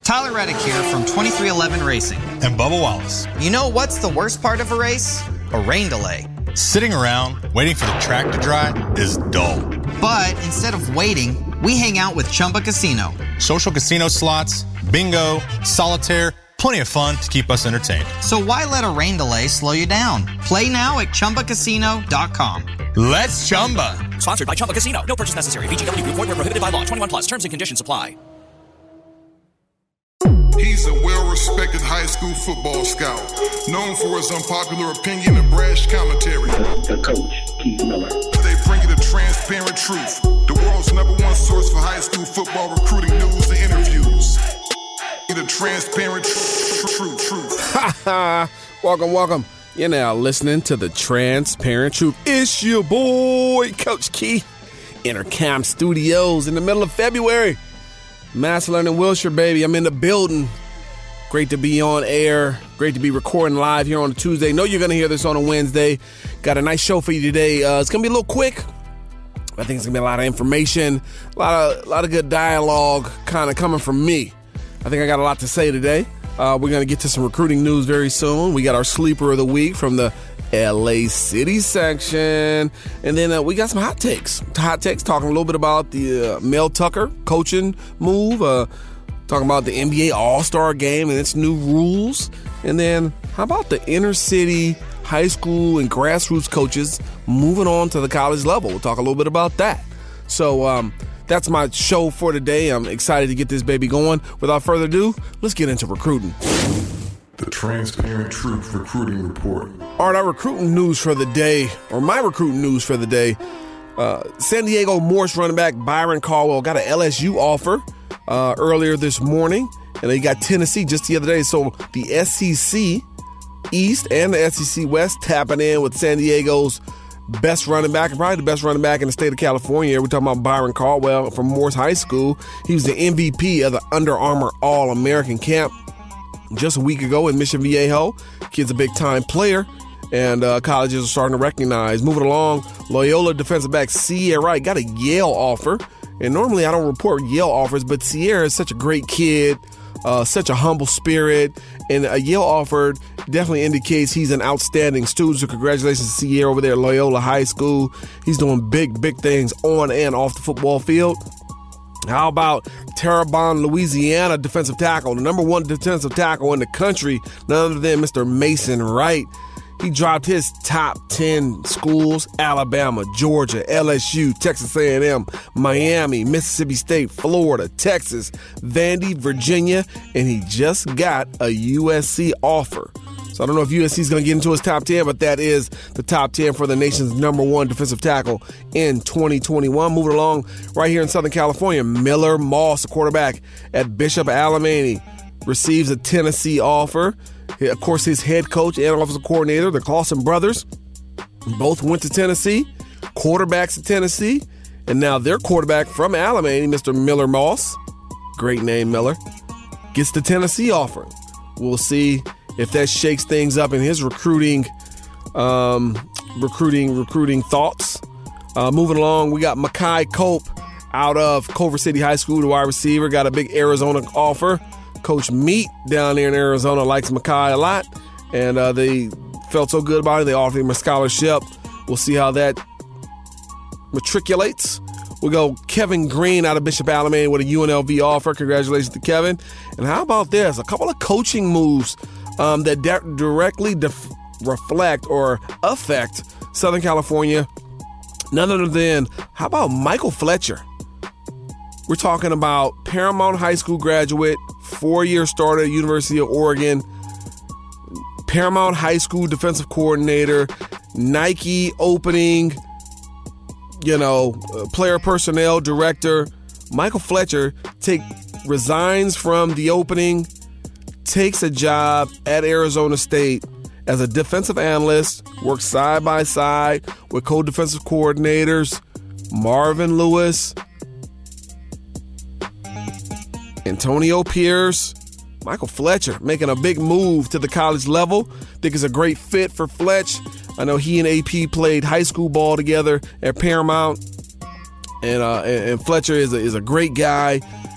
Tyler Reddick here from 2311 Racing. And Bubba Wallace. You know what's the worst part of a race? A rain delay. Sitting around waiting for the track to dry is dull. But instead of waiting, we hang out with Chumba Casino. Social casino slots, bingo, solitaire, plenty of fun to keep us entertained. So why let a rain delay slow you down? Play now at ChumbaCasino.com. Let's Chumba. Sponsored by Chumba Casino. No purchase necessary. VGW Group. Void where prohibited by law. 21 plus. Terms and conditions apply. He's a well-respected high school football scout, known for his unpopular opinion and brash commentary. The coach, Keith Miller. They bring you the transparent truth, the world's #1 source for high school football recruiting news and interviews. The transparent truth. Welcome. You're now listening to the Transparent Truth. It's your boy, Coach Keith, Intercam Studios in the middle of February. Massillon and Wilshire, baby. I'm in the building. Great to be on air. Great to be recording live here on a Tuesday. Know you're going to hear this on a Wednesday. Got a nice show for you today. It's going to be a little quick. I think it's going to be a lot of information, a lot of good dialogue kind of coming from me. I think I got a lot to say today. We're going to get to some recruiting news very soon. We got our sleeper of the week from the LA City section. And then we got some hot takes. Talking a little bit about the Mel Tucker coaching move. Talking about the NBA All-Star game and its new rules. And then how about the inner city high school and grassroots coaches moving on to the college level? We'll talk a little bit about that. So that's my show for today. I'm excited to get this baby going. Without further ado, let's get into recruiting. The Transparent Truth Recruiting Report. All right, our recruiting news for the day, or my recruiting news for the day. San Diego Morse running back Byron Caldwell got an LSU offer earlier this morning, and they got Tennessee just the other day. So the SEC East and the SEC West tapping in with San Diego's best running back, and probably the best running back in the state of California. We're talking about Byron Caldwell from Morse High School. He was the MVP of the Under Armour All-American Camp just a week ago in Mission Viejo. Kid's a big-time player, and colleges are starting to recognize. Moving along, Loyola defensive back Sierra Wright got a Yale offer. And normally I don't report Yale offers, but Sierra is such a great kid, such a humble spirit, and a Yale offer definitely indicates he's an outstanding student. So congratulations to Sierra over there at Loyola High School. He's doing big things on and off the football field. How about Terrebonne, Louisiana defensive tackle, the #1 defensive tackle in the country, none other than Mr. Mason Wright. He dropped his top 10 schools: Alabama, Georgia, LSU, Texas A&M, Miami, Mississippi State, Florida, Texas, Vandy, Virginia, and he just got a USC offer. So I don't know if USC is going to get into his top 10, but that is the top 10 for the nation's #1 defensive tackle in 2021. Moving along right here in Southern California, Miller Moss, a quarterback at Bishop Alemany, receives a Tennessee offer. Of course, his head coach and offensive coordinator, the Clausen brothers, both went to Tennessee, quarterbacks at Tennessee, and now their quarterback from Alemany, Mr. Miller Moss, great name Miller, gets the Tennessee offer. We'll see if that shakes things up in his recruiting thoughts. Moving along, we got Makai Cope out of Culver City High School, the wide receiver, got a big Arizona offer. Coach Meat down there in Arizona likes Makai a lot, and they felt so good about it, they offered him a scholarship. We'll see how that matriculates. We'll go Kevin Green out of Bishop Alemany with a UNLV offer. Congratulations to Kevin. And how about this? A couple of coaching moves that directly reflect or affect Southern California. None other than, how about Michael Fletcher? We're talking about Paramount High School graduate, 4-year starter at University of Oregon, Paramount High School defensive coordinator, Nike opening, player personnel director. Michael Fletcher resigns from the opening, takes a job at Arizona State as a defensive analyst, works side by side with co-defensive coordinators Marvin Lewis, Antonio Pierce, Michael Fletcher making a big move to the college level. Think it's a great fit for Fletch. I know he and AP played high school ball together at Paramount, and Fletcher is a great guy.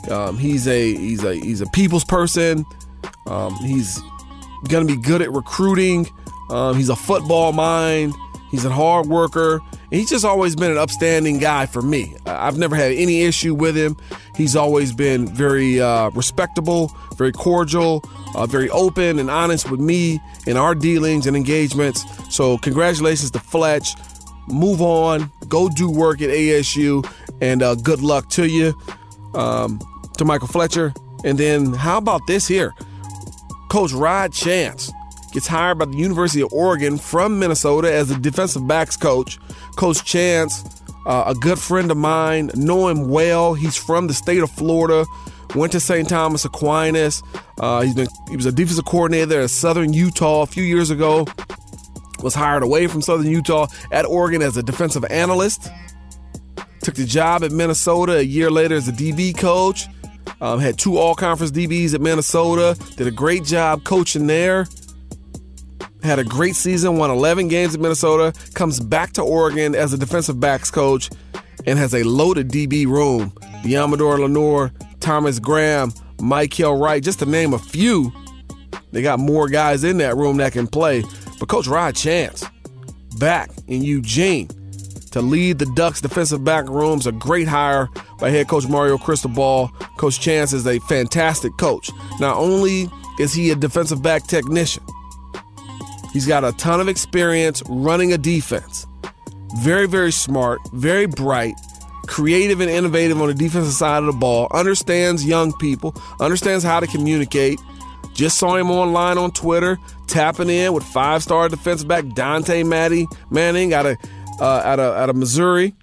He's a people's person. He's going to be good at recruiting. He's a football mind. He's a hard worker. And he's just always been an upstanding guy for me. I've never had any issue with him. He's always been very respectable, very cordial, very open and honest with me in our dealings and engagements. So congratulations to Fletch. Move on. Go do work at ASU. And good luck to you, to Michael Fletcher. And then how about this here? Coach Rod Chance gets hired by the University of Oregon from Minnesota as a defensive backs coach. Coach Chance, a good friend of mine, know him well. He's from the state of Florida, went to St. Thomas Aquinas. He was a defensive coordinator there at Southern Utah a few years ago. Was hired away from Southern Utah at Oregon as a defensive analyst. Took the job at Minnesota a year later as a DB coach. Had 2 all-conference DBs at Minnesota. Did a great job coaching there. Had a great season, won 11 games at Minnesota. Comes back to Oregon as a defensive backs coach and has a loaded DB room. Deommodore Lenoir, Thomas Graham, Mykel Wright, just to name a few. They got more guys in that room that can play. But Coach Rod Chance, back in Eugene to lead the Ducks defensive back rooms, a great hire by head coach Mario Cristobal. Coach Chance is a fantastic coach. Not only is he a defensive back technician, he's got a ton of experience running a defense. Very, very smart, very bright, creative and innovative on the defensive side of the ball, understands young people, understands how to communicate. Just saw him online on Twitter, tapping in with 5-star defensive back Dante Manning out of Missouri.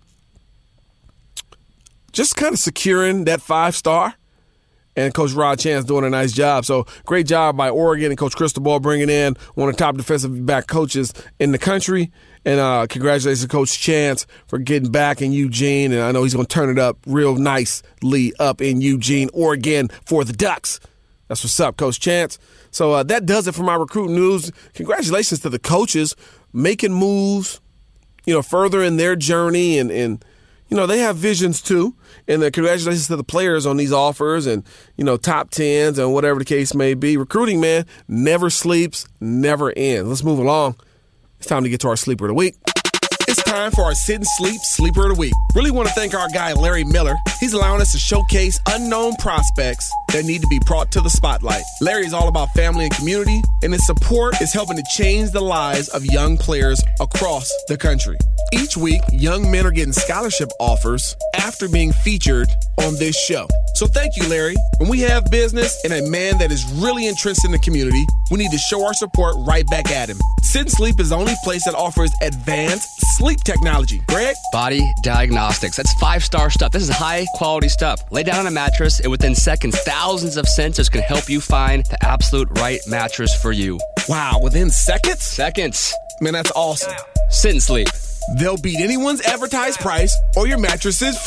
Just kind of securing that 5-star. And Coach Rod Chance doing a nice job. So great job by Oregon and Coach Cristobal bringing in one of the top defensive back coaches in the country. And congratulations to Coach Chance for getting back in Eugene. And I know he's going to turn it up real nicely up in Eugene, Oregon for the Ducks. That's what's up, Coach Chance. So that does it for my recruiting news. Congratulations to the coaches making moves, further in their journey. And they have visions too. And congratulations to the players on these offers and, top 10s and whatever the case may be. Recruiting, man, never sleeps, never ends. Let's move along. It's time to get to our Sleeper of the Week. It's time for our Sit and Sleep Sleeper of the Week. Really want to thank our guy, Larry Miller. He's allowing us to showcase unknown prospects that need to be brought to the spotlight. Larry is all about family and community, and his support is helping to change the lives of young players across the country. Each week, young men are getting scholarship offers after being featured on this show. So thank you, Larry. When we have business and a man that is really entrenched in the community, we need to show our support right back at him. Sit and Sleep is the only place that offers advanced sleep technology. Greg? Body Diagnostics. That's 5-star stuff. This is high-quality stuff. Lay down on a mattress, and within seconds, thousands of sensors can help you find the absolute right mattress for you. Wow, within seconds? Seconds. Man, that's awesome. Sit and Sleep. They'll beat anyone's advertised price, or your mattress is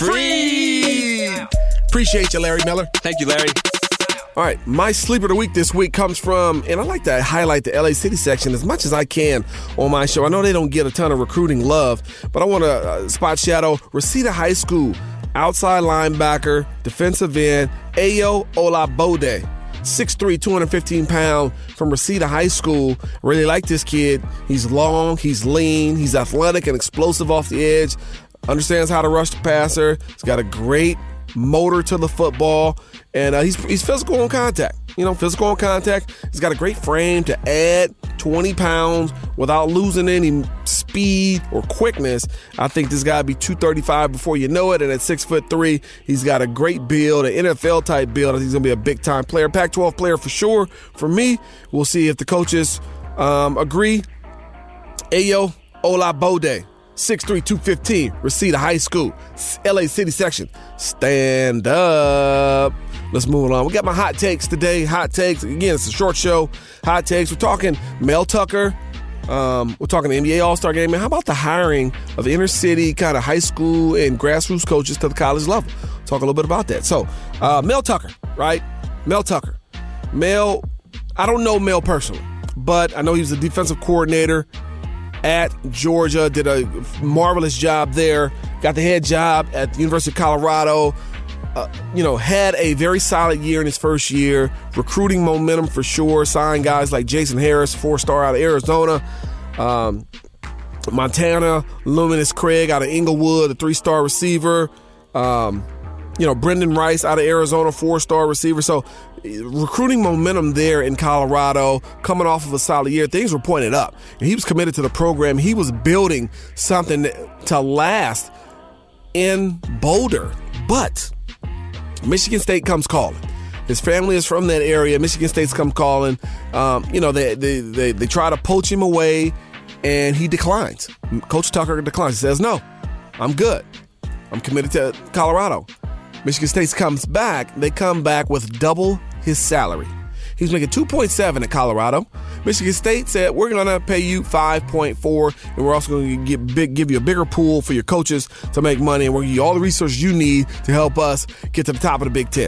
free. Appreciate you, Larry Miller. Thank you, Larry. All right, my Sleeper of the Week this week comes from, and I like to highlight the LA City section as much as I can on my show. I know they don't get a ton of recruiting love, but I want to spot shadow Reseda High School outside linebacker, defensive end, Ayo Olabode. 6'3", 215 pound from Reseda High School. Really like this kid. He's long, he's lean, he's athletic and explosive off the edge. Understands how to rush the passer. He's got a great motor to the football, and he's physical on contact. Physical on contact. He's got a great frame to add 20 pounds without losing any speed or quickness. I think this guy will be 235 before you know it, and at 6'3", he's got a great build, an NFL-type build. I think he's going to be a big-time player, Pac-12 player for sure. For me, we'll see if the coaches agree. Ayo Olabode. 6'3", 215, Reseda High School, LA City section. Stand up. Let's move along. We got my hot takes today. Hot takes. Again, it's a short show. Hot takes. We're talking Mel Tucker. We're talking the NBA All-Star Game. And how about the hiring of inner city kind of high school and grassroots coaches to the college level? Talk a little bit about that. So, Mel Tucker, right? Mel Tucker. Mel, I don't know Mel personally, but I know he was a defensive coordinator at Georgia, did a marvelous job there, got the head job at the University of Colorado, had a very solid year in his first year. Recruiting momentum for sure. Signed guys like Jason Harris, 4-star out of Arizona. Montana, Luminous Craig out of Inglewood, a 3-star receiver. Brendan Rice out of Arizona, 4-star receiver. So recruiting momentum there in Colorado, coming off of a solid year. Things were pointed up. And he was committed to the program. He was building something to last in Boulder. But Michigan State comes calling. His family is from that area. Michigan State's come calling. They try to poach him away, and he declines. Coach Tucker declines. He says, no, I'm good. I'm committed to Colorado. Michigan State comes back. They come back with double his salary. He's making $2.7 at Colorado. Michigan State said, we're going to pay you $5.4, and we're also going to give you a bigger pool for your coaches to make money, and we're going to give you all the resources you need to help us get to the top of the Big Ten.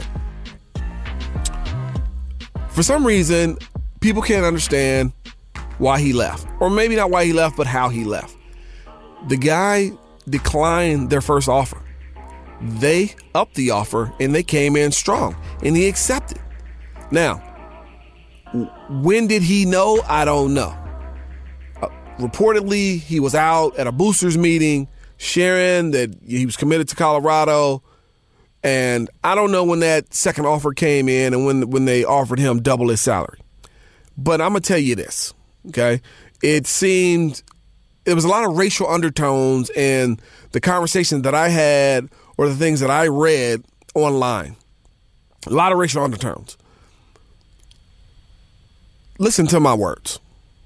For some reason, people can't understand why he left. Or maybe not why he left, but how he left. The guy declined their first offer. They upped the offer, and they came in strong, and he accepted. Now, when did he know? I don't know. Reportedly, he was out at a boosters meeting sharing that he was committed to Colorado. And I don't know when that second offer came in and when they offered him double his salary. But I'm going to tell you this, okay? It seemed there was a lot of racial undertones in the conversations that I had or the things that I read online. A lot of racial undertones. Listen to my words.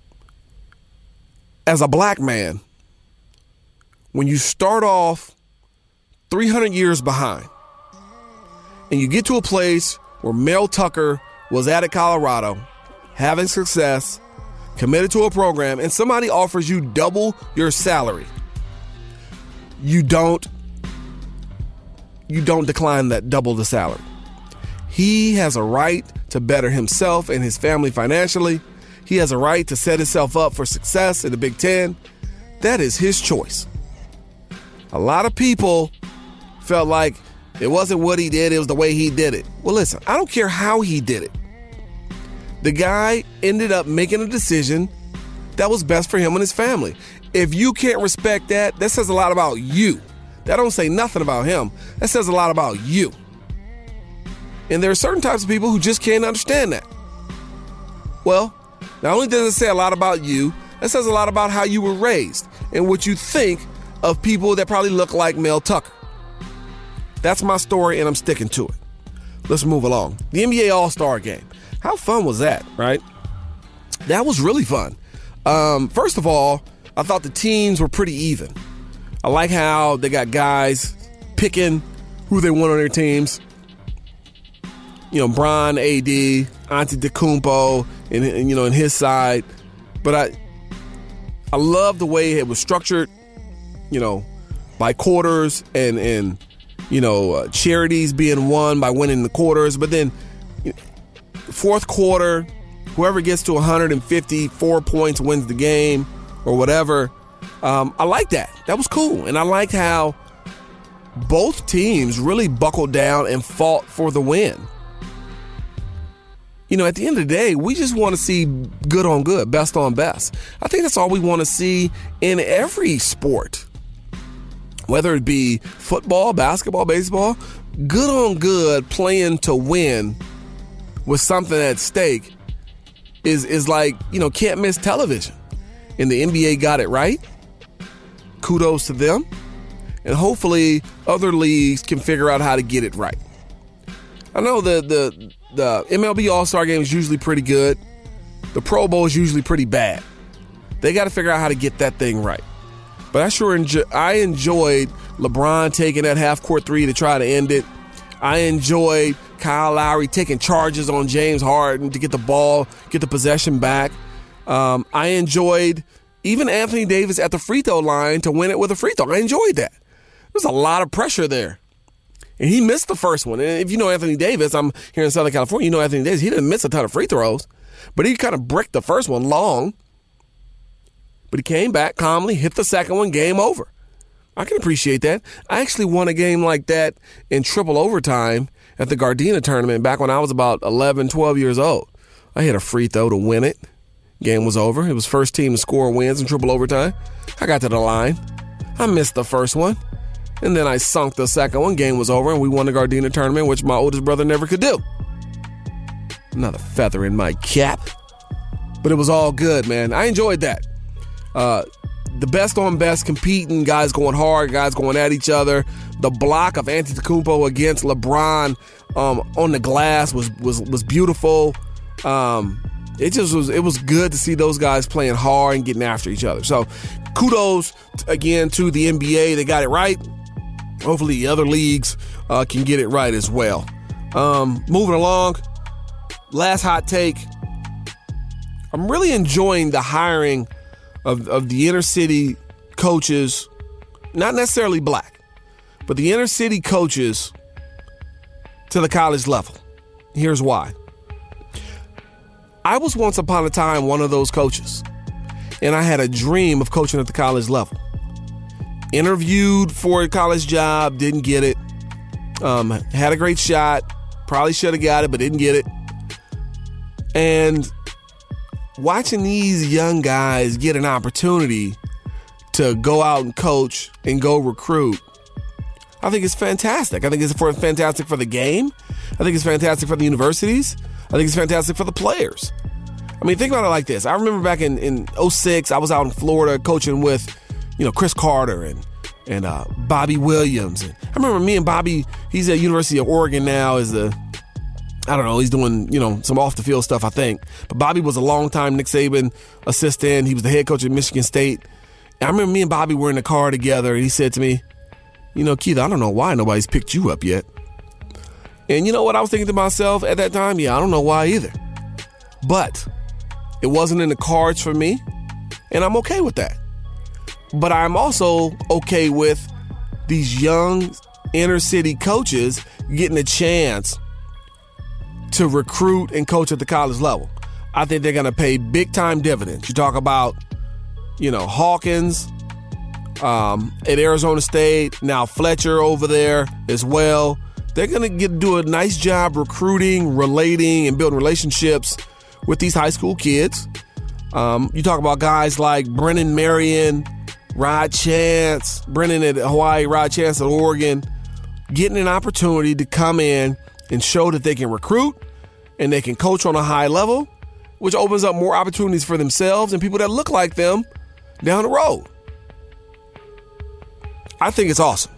As a black man, when you start off 300 years behind and you get to a place where Mel Tucker was at Colorado, having success, committed to a program, and somebody offers you double your salary, you don't decline that double the salary. He has a right to better himself and his family financially. He has a right to set himself up for success in the Big Ten. That is his choice. A lot of people felt like it wasn't what he did, it was the way he did it. Well, listen, I don't care how he did it. The guy ended up making a decision that was best for him and his family. If you can't respect that, that says a lot about you. That don't say nothing about him. That says a lot about you. And there are certain types of people who just can't understand that. Well, not only does it say a lot about you, it says a lot about how you were raised and what you think of people that probably look like Mel Tucker. That's my story, and I'm sticking to it. Let's move along. The NBA All-Star Game. How fun was that, right? That was really fun. First of all, I thought the teams were pretty even. I like how they got guys picking who they want on their teams. Bron, AD, Antetokounmpo, and his side. But I love the way it was structured, by quarters and charities being won by winning the quarters. But then fourth quarter, whoever gets to 154 points wins the game or whatever. I like that. That was cool. And I liked how both teams really buckled down and fought for the win. At the end of the day, we just want to see good on good, best on best. I think that's all we want to see in every sport. Whether it be football, basketball, baseball, good on good, playing to win with something at stake is like, can't miss television. And the NBA got it right. Kudos to them. And hopefully other leagues can figure out how to get it right. I know the MLB All-Star Game is usually pretty good. The Pro Bowl is usually pretty bad. They got to figure out how to get that thing right. But I enjoyed LeBron taking that half-court three to try to end it. I enjoyed Kyle Lowry taking charges on James Harden to get the ball, get the possession back. I enjoyed even Anthony Davis at the free throw line to win it with a free throw. I enjoyed that. There was a lot of pressure there. And he missed the first one. And if you know Anthony Davis, I'm here in Southern California, you know Anthony Davis, he didn't miss a ton of free throws. But he kind of bricked the first one long. But he came back calmly, hit the second one, game over. I can appreciate that. I actually won a game like that in triple overtime at the Gardena tournament back when I was about 11, 12 years old. I hit a free throw to win it. Game was over. It was first team to score wins in triple overtime. I got to the line. I missed the first one. And then I sunk the second one. Game was over, and we won the Gardena tournament, which my oldest brother never could do. Another feather in my cap. But it was all good, man. I enjoyed that. The best on best competing, guys going hard, guys going at each other. The block of Antetokounmpo against LeBron on the glass was beautiful. It was good to see those guys playing hard and getting after each other. So kudos again to the NBA. They got it right. Hopefully the other leagues can get it right as well. Moving along, last hot take. I'm really enjoying the hiring of the inner city coaches, not necessarily black, but the inner city coaches to the college level. Here's why. I was once upon a time one of those coaches, and I had a dream of coaching at the college level. Interviewed for a college job, didn't get it. Had a great shot, probably should have got it, but didn't get it. And watching these young guys get an opportunity to go out and coach and go recruit, I think it's fantastic. I think it's fantastic for the game. I think it's fantastic for the universities. I think it's fantastic for the players. I mean, think about it like this. I remember back in 2006, I was out in Florida coaching with, Chris Carter and Bobby Williams. And I remember me and Bobby, he's at University of Oregon now he's doing, some off the field stuff, I think. But Bobby was a longtime Nick Saban assistant. He was the head coach at Michigan State. And I remember me and Bobby were in the car together, and he said to me, Keith, I don't know why nobody's picked you up yet. And you know what I was thinking to myself at that time? Yeah, I don't know why either. But it wasn't in the cards for me, and I'm okay with that. But I'm also okay with these young inner city coaches getting a chance to recruit and coach at the college level. I think they're going to pay big time dividends. You talk about, Hawkins at Arizona State, now Fletcher over there as well. They're going to do a nice job recruiting, relating, and building relationships with these high school kids. You talk about guys like Brennan Marion, Rod Chance, Brennan at Hawaii, Rod Chance at Oregon, getting an opportunity to come in and show that they can recruit and they can coach on a high level, which opens up more opportunities for themselves and people that look like them down the road. I think it's awesome.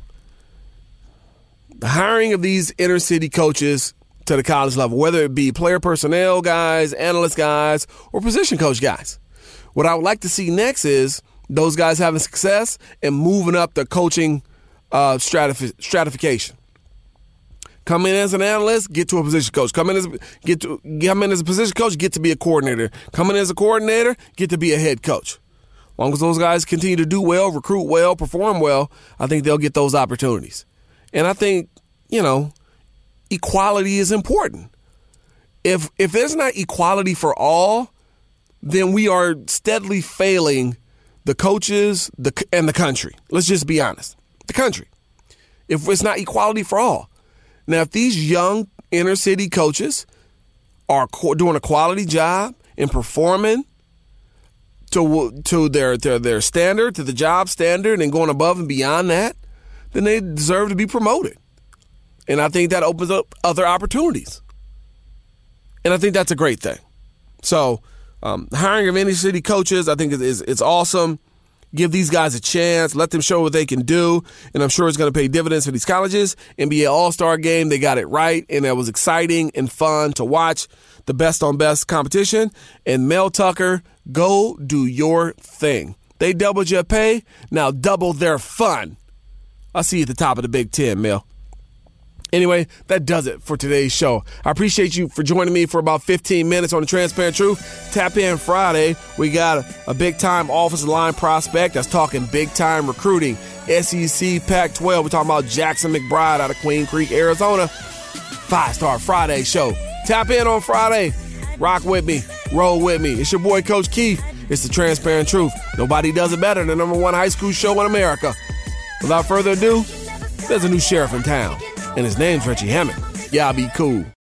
The hiring of these inner city coaches to the college level, whether it be player personnel guys, analyst guys, or position coach guys. What I would like to see next is those guys having success and moving up the coaching stratification. Come in as an analyst, get to a position coach. Come in as a position coach, get to be a coordinator. Come in as a coordinator, get to be a head coach. As long as those guys continue to do well, recruit well, perform well, I think they'll get those opportunities. And I think, equality is important. If there's not equality for all, then we are steadily failing the coaches and the country. Let's just be honest. The country. If it's not equality for all. Now, if these young inner city coaches are doing a quality job and performing to their standard, to the job standard, and going above and beyond that, then they deserve to be promoted. And I think that opens up other opportunities. And I think that's a great thing. So hiring of inner city coaches, I think it's awesome. Give these guys a chance. Let them show what they can do. And I'm sure it's going to pay dividends for these colleges. NBA All-Star Game, they got it right. And it was exciting and fun to watch the best on best competition. And Mel Tucker, go do your thing. They doubled your pay. Now double their fun. I'll see you at the top of the Big Ten, Mel. Anyway, that does it for today's show. I appreciate you for joining me for about 15 minutes on The Transparent Truth. Tap in Friday. We got a big-time offensive line prospect that's talking big-time recruiting. SEC Pac-12. We're talking about Jackson McBride out of Queen Creek, Arizona. 5-star Friday show. Tap in on Friday. Rock with me. Roll with me. It's your boy, Coach Keith. It's The Transparent Truth. Nobody does it better than the #1 high school show in America. Without further ado, there's a new sheriff in town, and his name's Reggie Hammond. Y'all be cool.